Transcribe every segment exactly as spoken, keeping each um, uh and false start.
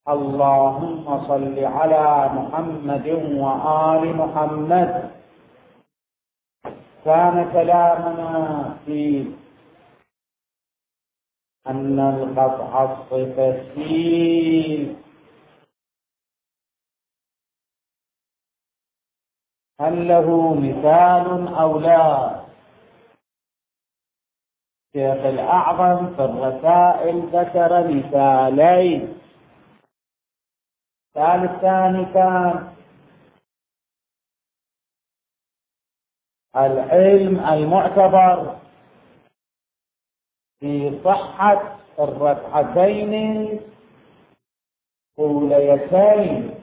اللهم صل على محمد وآل محمد. كان كلامنا في أن القطع الصفتي هل له مثال أو لا؟ الشيخ الأعظم في الرسائل ذكر مثالين. المثال الثاني كان العلم المعتبر في صحة الركعتين الأوليتين،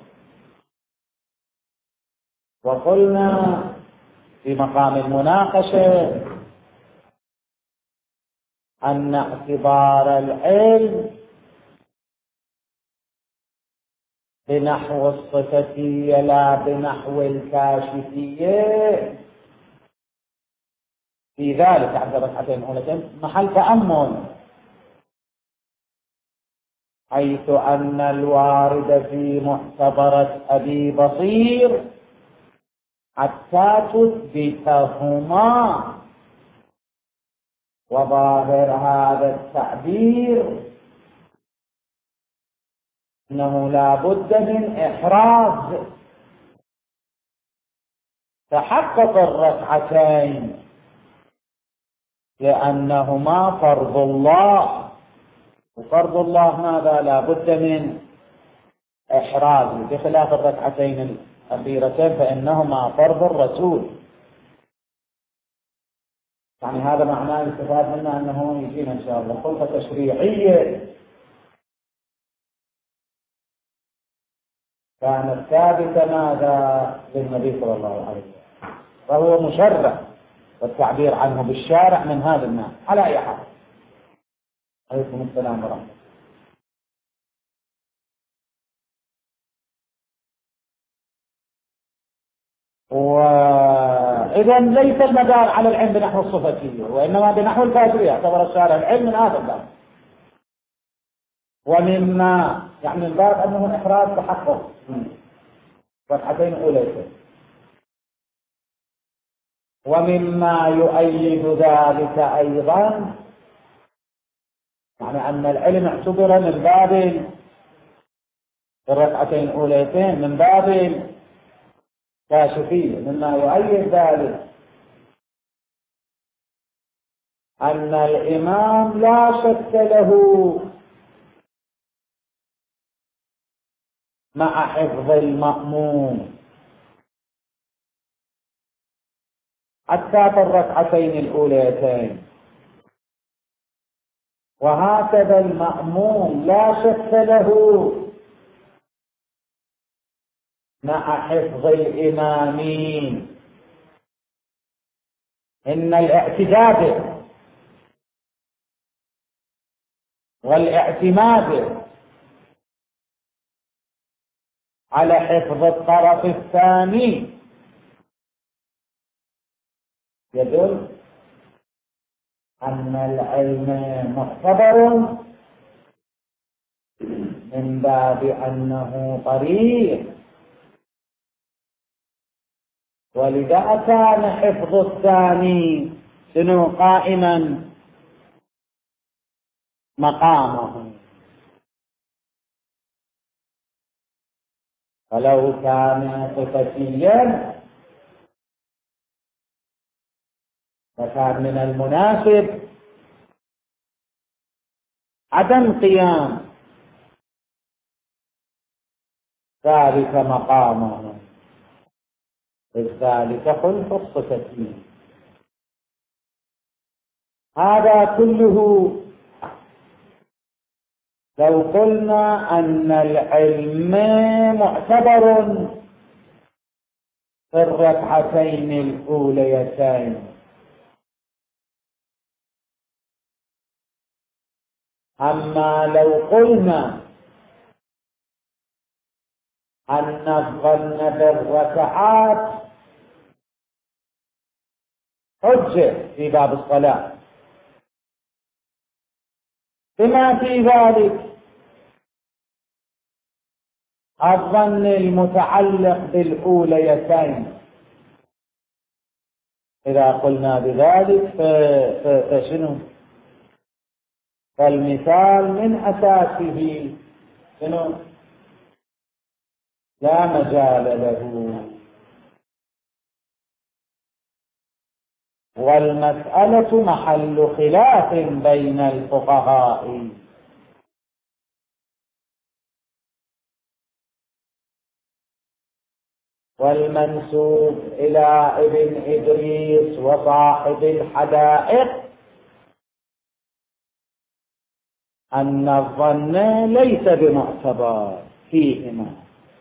وقلنا في مقام المناقشة أن اعتبار العلم بنحو الصفتية لا بنحو الكاشفية في ذلك عند الركعتين الأوليتين محل تأمل، حيث أن الوارد في معتبرة أبي بصير حتى تثبتهما، وظاهر هذا التعبير أنه لا بد من إحراز تحقق الركعتين لأنهما فرض الله، وفرض الله ماذا؟ لا بد من إحرازه، بخلاف الركعتين الأخيرتين فإنهما فرض الرسول. يعني هذا معناه الاستفادة منه أنه يجينا إن شاء الله خلطة تشريعية كانت ثابتة ماذا؟ للنبي صلى الله عليه وسلم، فهو مشرع والتعبير عنه بالشارع من هذا النوع. على أي حال، عليكم السلام ورحمة الله. وإذا ليس المدار على العلم بنحو الصفتية وإنما بنحو الكاشفية، اعتبر الشارع العلم من هذا الباب، ومما يعني الباب أنه إحراز تحقق ركعتين أوليتين، ومما يؤيد ذلك أيضا يعني أن العلم اعتبر من باب الركعتين الأوليتين من باب كاشفية. مما يؤيد ذلك أن الإمام لا شك له مع حفظ المأموم حتى في الركعتين الأوليتين، وهكذا المأموم لا شك له مع حفظ الإمامين. إن الاعتداد والاعتماد على حفظ الطرف الثاني يدل أن العلم معتبر من باب أنه طريق، ولذا كان حفظ الثاني شنو قائما مقامه. فلو كان صفتيا فكان من المناسب عدم قيام ذلك مقامه، إذ ذلك خلف الصفتي. هذا كله لو قلنا أن العلم معتبر في الركعتين الأوليتين. أما لو قلنا أن الظن بالركعات حجة في باب الصلاة بما في ذلك الظن المتعلق بالأوليتين. إذا قلنا بذلك فشنو؟ فالمثال من أساسه شنو؟ لا مجال له. والمسألة محل خلاف بين الفقهاء. والمنسوب إلى ابن إدريس وصاحب الحدائق أن الظن ليس بمعتبر فيهما،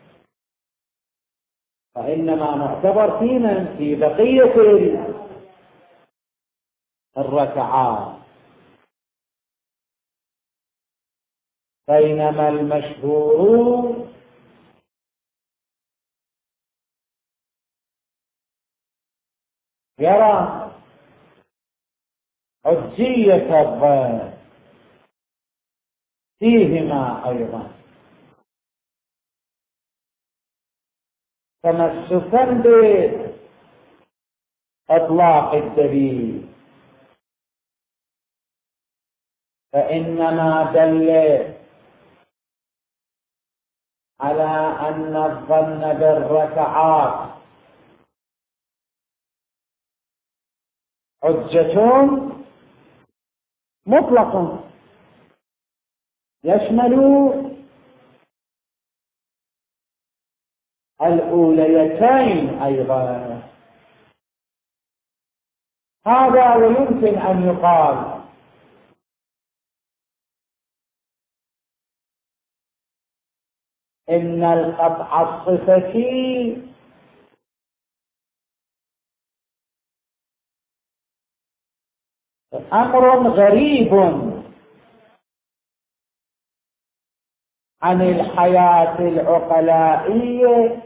فإنما معتبر فينا في بقية الركعات، بينما المشهور يرى حجية الظن فيهما أيضا، تمسكا بإطلاق الدليل، فإنما دل على أن الظن بالركعات حجة مطلقة يشمل الأوليتين أيضا. هذا ويمكن أن يقال إن القطع الصفتي أمر غريب عن الحياة العقلائية،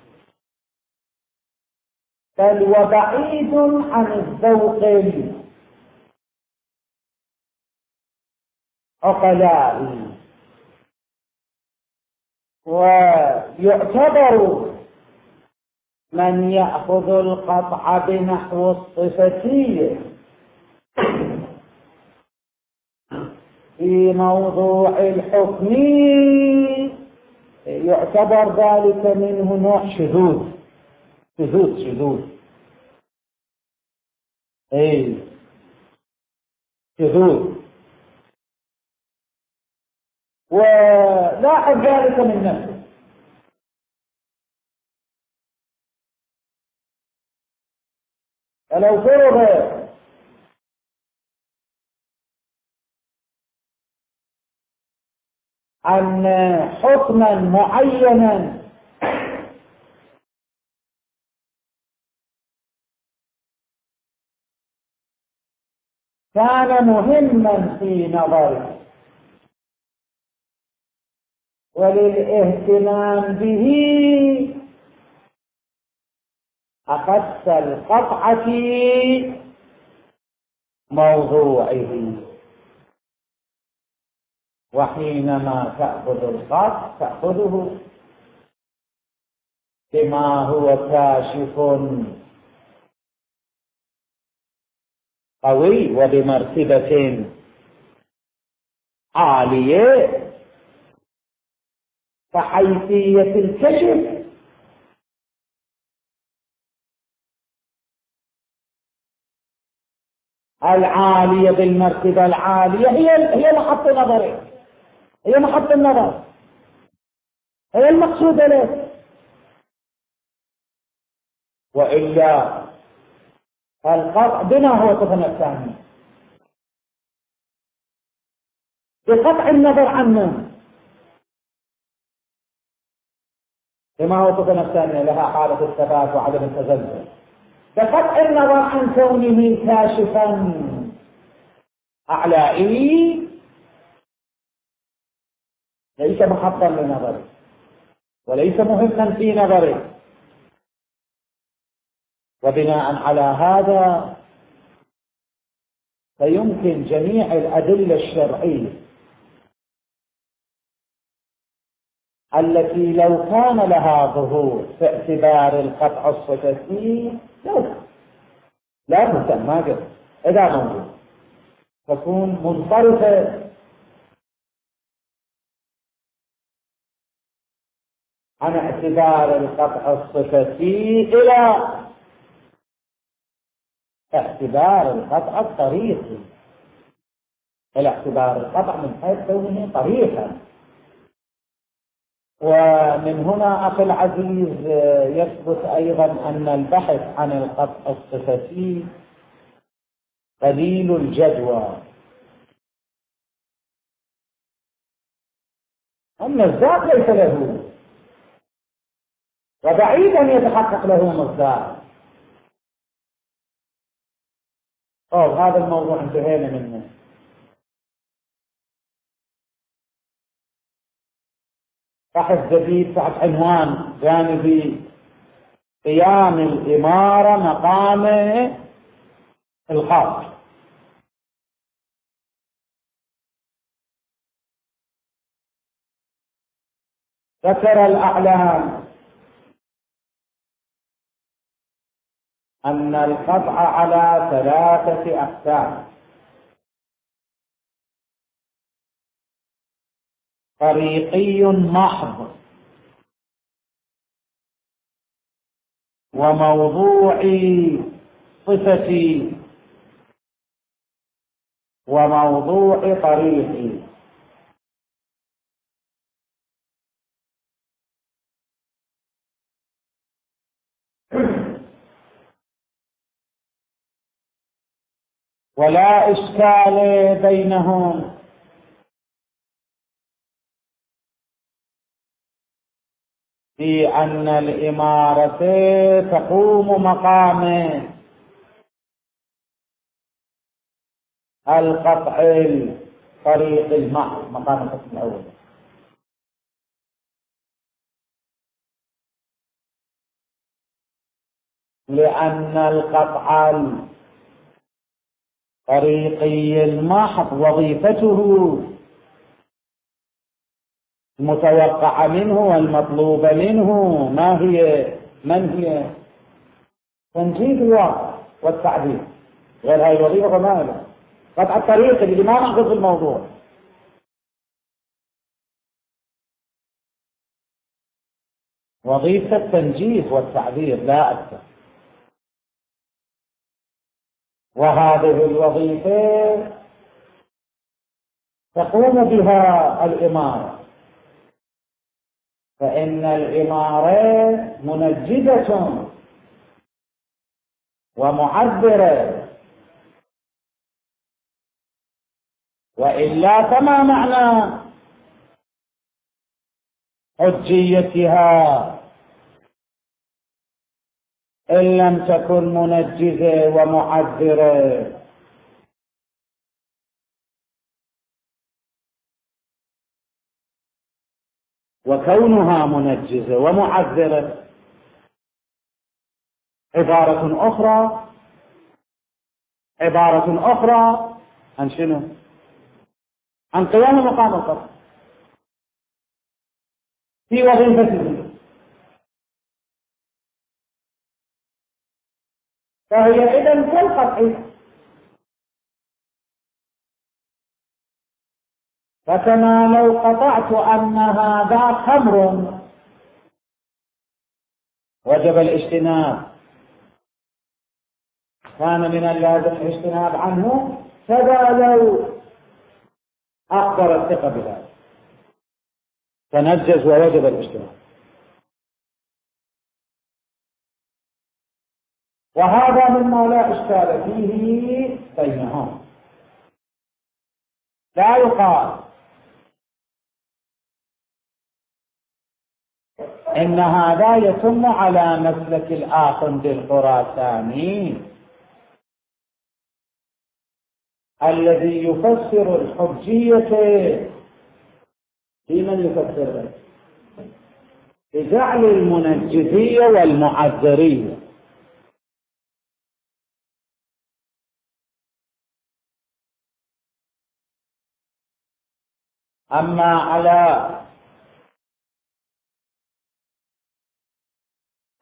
بل وبعيد عن الذوق العقلائي. ويعتبر من يأخذ القطع بنحو الصفتية في موضوع الحكم يعتبر ذلك منه نوع شذوذ شذوذ شذوذ اي شذوذ، ولاحظ ذلك من نفسه. فلو فرض أن حكما معينا كان مهما في نظري وللاهتمام به أخذت القطع في موضوعه، وحينما تأخذ القطع تأخذه بما هو كاشف قوي وبمرتبة عالية، فحيثية الكشف العالية بالمرتبة العالية هي هي محط نظري، هي محط النظر، هي المقصود له. وإلا القطع بما هو صفة الثاني بقطع النظر عنه، بما هو صفة الثانية لها حالة الثبات وعدم التزلزل، بقطع النظر عن كونه كاشفا أعلائي ليس محطا لنظري وليس مهما في نظري. وبناء على هذا فيمكن جميع الأدلة الشرعية التي لو كان لها ظهور في اعتبار القطع الصفتي لو لا تسمى قطع إذا موجود تكون منصرفة عن اعتبار القطع الصفتي إلى اعتبار القطع الطريقي، إلى اعتبار القطع من حيث كونه طريقا. ومن هنا أخي العزيز يثبت أيضا أن البحث عن القطع الصفتي قليل الجدوى، أن الذات ليس له وبعيد أن يتحقق له مصداق. أوه هذا الموضوع انتهينا منه. بحث جديد تحت عنوان جانبي قيام الإمارة مقام الخاص. ذكر الأعلام أن القطع على ثلاثة أقسام: طريقي محض، وموضوعي صفتي، وموضوع طريقي. ولا إشكال بينهم في أن الإمارة تقوم مقام القطع الطريق المحض، مقام القسم الأول، لأن القطع الطريقي المحض وظيفته المتوقع منه والمطلوب منه ما هي؟ من هي؟ تنجيد الواقع والتعبير. غير هاي الوظيفة فما له. قطع الطريق اللي ما نأخذ الموضوع، وظيفة التنجيز والتعبير لا أكثر. وهذه الوظيفة تقوم بها الإمارة، فإن الإمارة منجدة ومعبرة، وإلا فما معنى حجيتها إن لم تكن منجزة ومعبرة؟ وكونها منجزة ومعبرة عبارة أخرى عبارة أخرى عن شنو؟ عن قيام مقام القطع في وظيفته، فهي إذن كالقطع. فكما لو قطعت أن هذا خمر وجب الاجتناب، كان من اللازم الاجتناب عنه، كذا لو أخبر الثقة بذلك تنجز ووجب الاجتناب. وهذا مما لا إشكال فيه بينهم. لا يقال إن هذا يتم على مسلك الآخند الخراساني الذي يفسر الحجية في من يفسرها بجعل المنجزية والمعذرية. أما على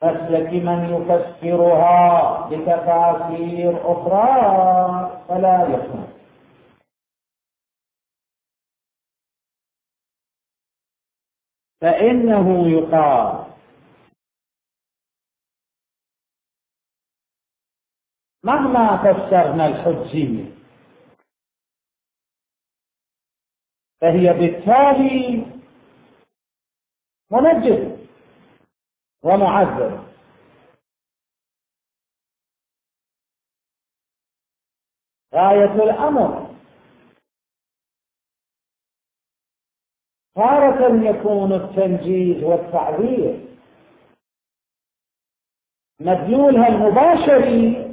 مسلك من يفسرها بتفاسير أخرى فلا يكون. فإنه يقال مهما فسرنا الحجية فهي بالتالي منجز ومعذب. غاية الأمر تارة يكون التنجيز والتعبير مدلولها المباشر،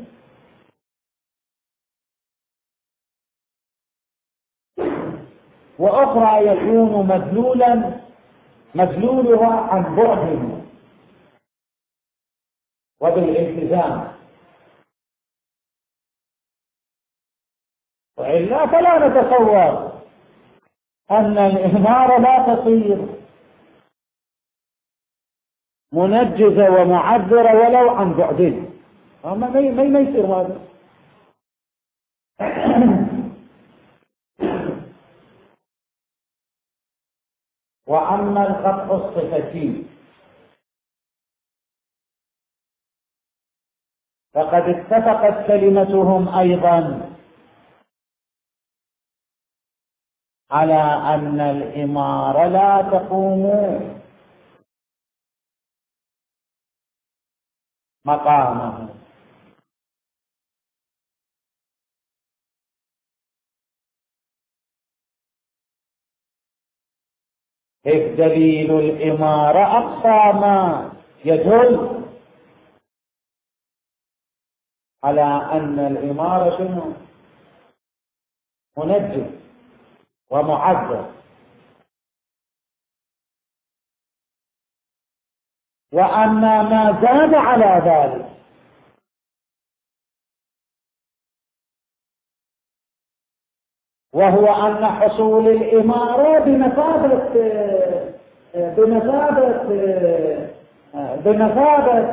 وأخرى يكون مدلولا مدلولها عن بعد وبالالتزام، وإلا فلا نتصور أن الإمارة لا تصير منجزة ومعبرة ولو عن بعد. ما ما ما يصير هذا. وأما القطع الصفتي فقد اتفقت كلمتهم أيضا على أن الإمارة لا تقوم مقامه، إذ دليل الإمارة أقصى ما يدل على أن الإمارة شنو؟ منجز ومعذب. وأما ما زاد على ذلك وهو أن حصول الإمارة بمثابة بمثابة بمثابة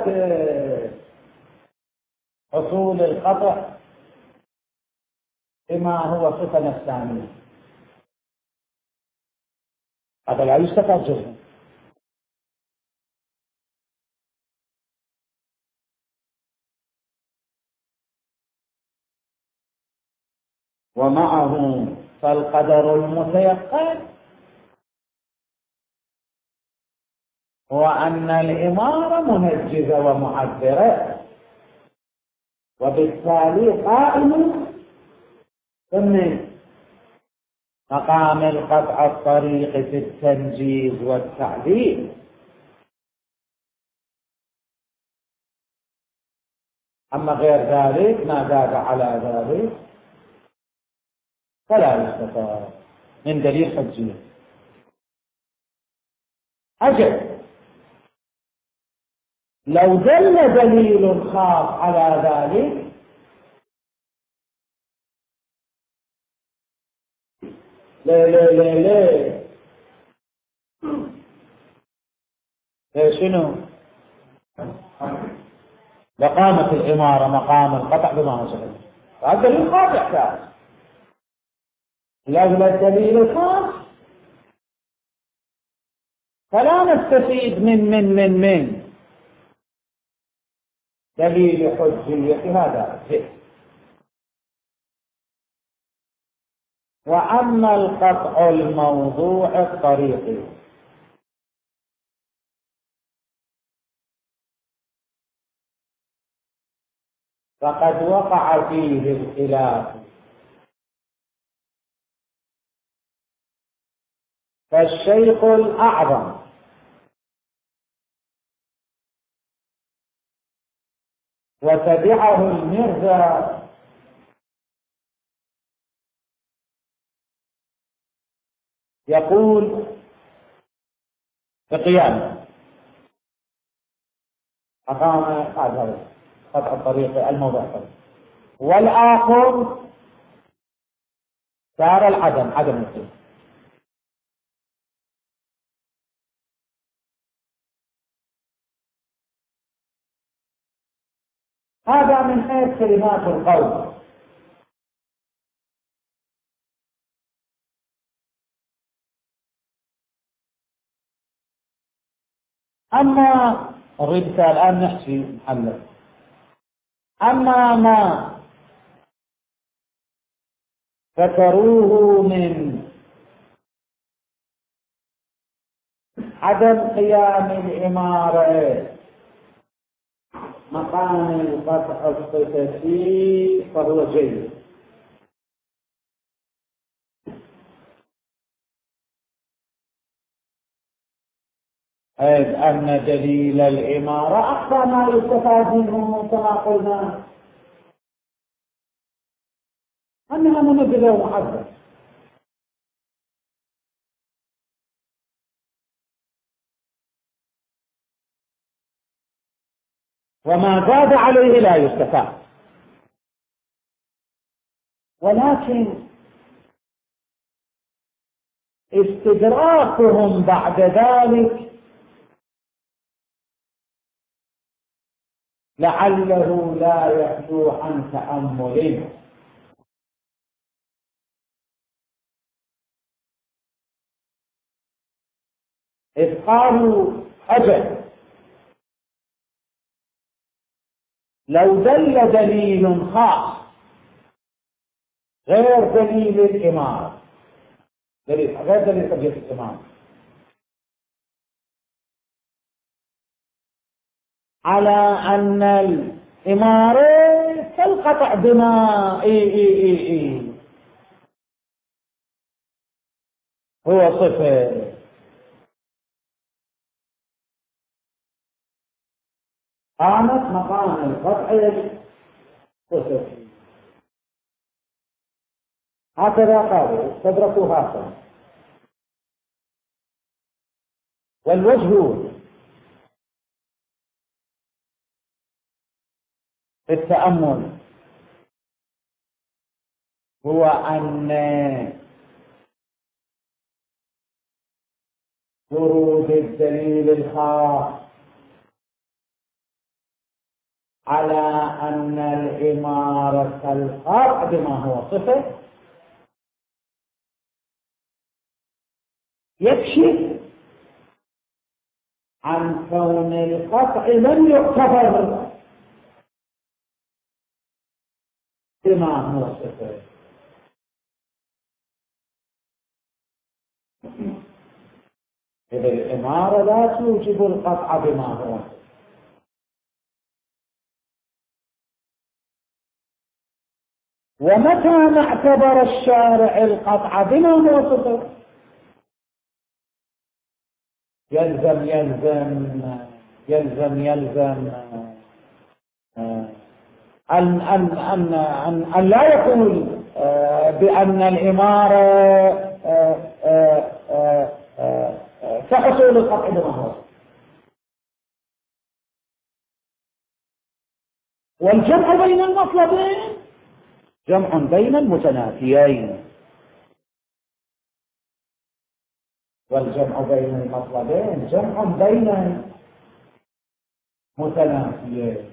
حصول القطع بما هو صفة نفسانية، هذا لا يستفاد جزءا. ومعه فالقدر المتيقن هو أن الإمارة منجزة ومعبرة، وبالتالي قائمة ضمن مقام القطع الطريق في التنجيز والتعديل. أما غير ذلك ما زاد على ذلك فلا يستفاد من دليل حجية. أجل لو دل دليل خاص على ذلك لا لا لا لا لا شنو لقامت الإمارة مقام القطع بما هو صحيح. هذا دليل خاص يحتاج لولا الدليل الخاص فلا نستفيد من من من من دليل حجية هذا. وأما القطع الموضوع الطريقي فقد وقع فيه الخلاف، فالشيخ الأعظم وتبعه المرزا يقول بقيامه أقام هذا قطع الطريق الموضوع الطريق، والآخر صار العدم عدم الخلاف. هذا من حيث كلمات القول. أما نريد الآن نحكي محلل. أما ما ذكروه من عدم قيام الإمارة مقام القطع الصفي فهو جيد. إذ أن دليل الإمارة أقصى ما يستفاد منه كما قلنا أنها منزلة ومحدثة، وما زاد عليه لا يستفاد. ولكن استدراكهم بعد ذلك لعله لا يخلو عن تأمل. إذ قالوا أجل لو دل دليل خاص غير دليل الإمام، دليل غير دليل حجة الإمام، على أن الإمارة كالقطع بما إي إي إي إي هو صفة، قامت مقام القطع صفة. هكذا قالوا، استدركوا هكذا. والوجه في التأمل هو أن ورود الدليل الخاص على أن الإمارة القطع بما هو صفة يكشف عن كون القطع لم يعتبر بما هو صفة. إذا الإمارة لا توجب القطع بما هو صفة. ومتى ما اعتبر الشارع القطع بما هو صفة يلزم يلزم يلزم يلزم أن أن أن أن, أن لا يقول بأن الإمارة كحصول القطع بما هو. والجمع بين المطلبين جمع بين المتنافيين، والجمع بين المطلبين جمع بين متنافيين.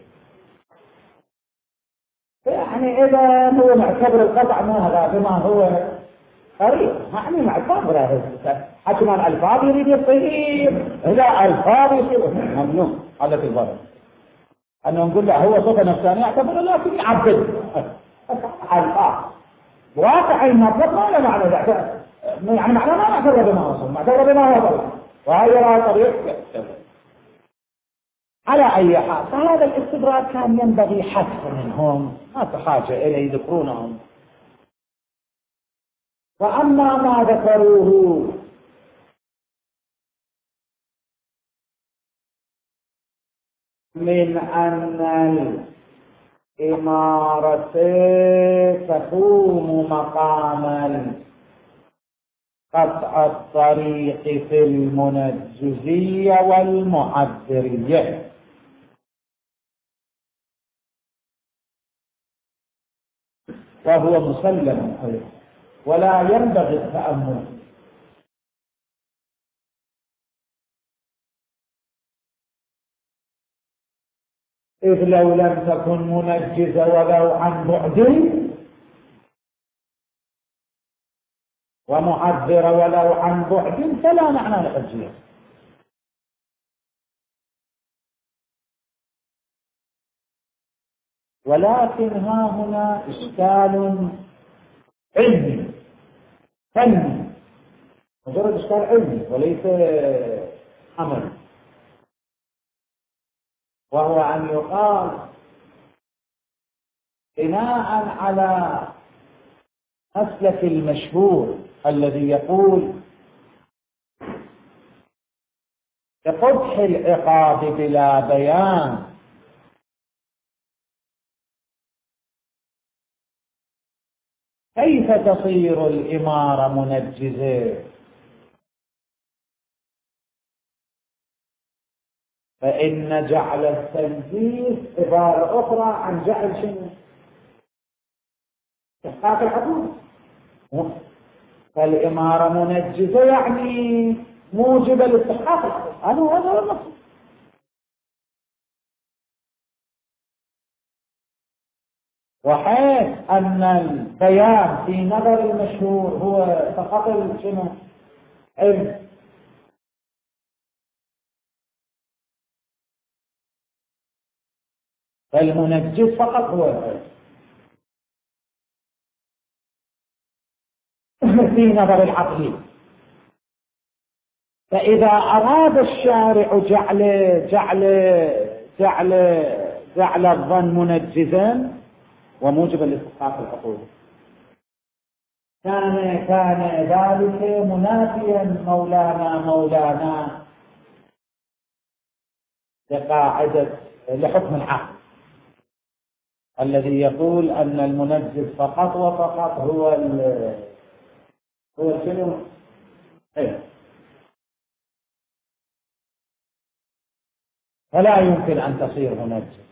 يعني إذا هو معتبر القطع ماذا بما هو قريب، يعني معتبره حكم الألفاظ يريد يصير إذا ألفاظ يصير ممنوع على الضرر أنه نقول له هو صفة نفسانية يعتبر لكن يعبد ألفاظ واقع المطلق ما له معنى، يعني معنى ما معتبر بما هو صفة، معتبر بما هو طبيعي، وهي طريق. على أي حال فهذا الاستدراك كان ينبغي حذف منهم، ما في حاجة إليه يذكرونهم. وأما ما ذكروه من أن الإمارة تقوم مقاما قطع الطريق في المنجزية والمعذرية، وهو مسلم عليه ولا ينبغي التأمل. إذ لو لم تكن منجزة ولو عن بعد ومعذرة ولو عن بعد فلا معنى لحجية. ولكن ها هنا إشكال علمي فني، مجرد إشكال علمي وليس عمل، وهو أن يقال بناء على مسلك المشهور الذي يقول بقبح العقاب بلا بيان كيف تصير الإمارة منجزة؟ فإن جعل التنجيز عبارة أخرى عن جعل شنو؟ إحقاق الحدود. فالإمارة منجزة يعني موجبة لاستحقاق الحدود، هذا هو هذا المقصود. وحيث أن البيان في نظر المشهور هو فقط شنو؟ علم، فالمنجز فقط هو العلم في نظر العقل. فإذا أراد الشارع جعل جعل جعل جعل الظن منجزا وموجبا لاستحقاق الحقوق كان كان ذلك منافيا مولانا مولانا لقاعدة لحكم العقل الذي يقول أن المنجز فقط وفقط هو ال هو شنو؟ إيه؟ فلا يمكن أن تصير منجز،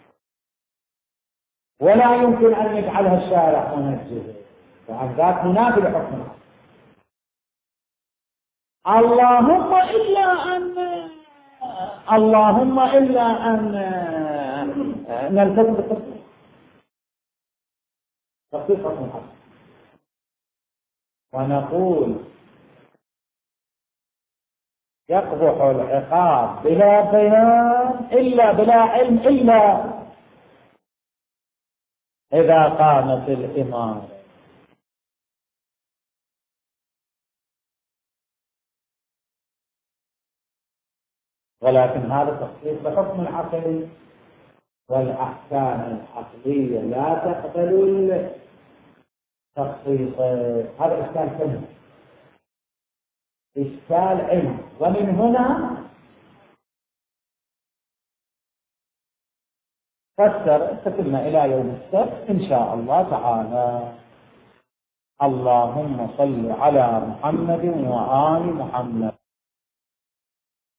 ولا يمكن أن يجعلها الشارع منجزة، وعن ذاك منافي لحكم العقل. اللهم إلا أن اللهم إلا أن نلتزم بالتفصيل، تفصيل حكم العقل، ونقول يقبح العقاب بلا بيان إلا بلا علم إلا إذا قامت الإمارة. ولكن هذا تخصيص بحكم العقل، والأحكام العقلية لا تقبل التخصيص. هذا إشكال فني، إشكال علم. ومن هنا فسر استكملنا إلى يوم السبت إن شاء الله تعالى. اللهم صل على محمد وآل محمد.